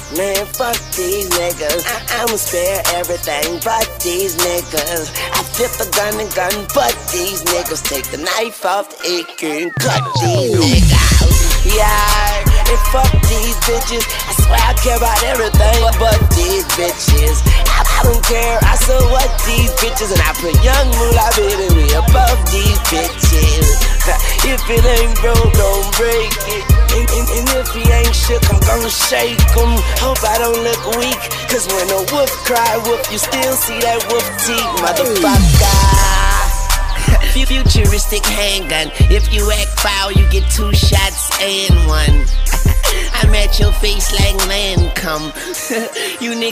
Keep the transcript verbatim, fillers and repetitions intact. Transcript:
Man, fuck these niggas. I- I'ma spare everything but these niggas. I flip a gun and gun but these niggas. Take the knife off the A K and cut these niggas. Yeah, and fuck these bitches. I swear I care about everything but these bitches. I, I don't care, I so what these bitches. And I put young moolah baby me above these bitches. If it ain't broke, don't break it. And, and, and if he ain't shook, I'm gonna shake him. Hope I don't look weak, cause when a wolf cry wolf, you still see that wolf teeth, motherfucker. Futuristic handgun. If you act foul, you get two shots and one. I'm at your face like Lancome. You niggas